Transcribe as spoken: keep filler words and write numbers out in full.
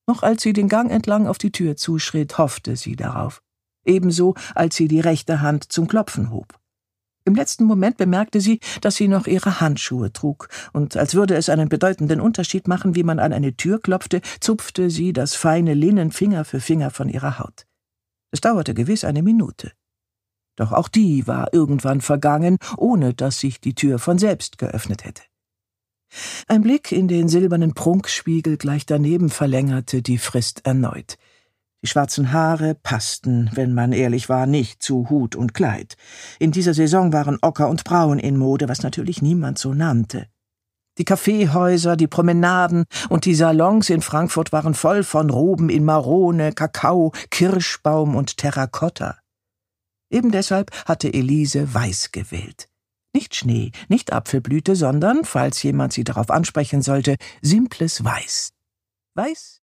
Noch als sie den Gang entlang auf die Tür zuschritt, hoffte sie darauf. Ebenso, als sie die rechte Hand zum Klopfen hob. Im letzten Moment bemerkte sie, dass sie noch ihre Handschuhe trug, und als würde es einen bedeutenden Unterschied machen, wie man an eine Tür klopfte, zupfte sie das feine Linnen Finger für Finger von ihrer Haut. Es dauerte gewiss eine Minute. Doch auch die war irgendwann vergangen, ohne dass sich die Tür von selbst geöffnet hätte. Ein Blick in den silbernen Prunkspiegel gleich daneben verlängerte die Frist erneut. Die schwarzen Haare passten, wenn man ehrlich war, nicht zu Hut und Kleid. In dieser Saison waren Ocker und Braun in Mode, was natürlich niemand so nannte. Die Kaffeehäuser, die Promenaden und die Salons in Frankfurt waren voll von Roben in Marone, Kakao, Kirschbaum und Terrakotta. Eben deshalb hatte Elise weiß gewählt. Nicht Schnee, nicht Apfelblüte, sondern, falls jemand sie darauf ansprechen sollte, simples Weiß. Weiß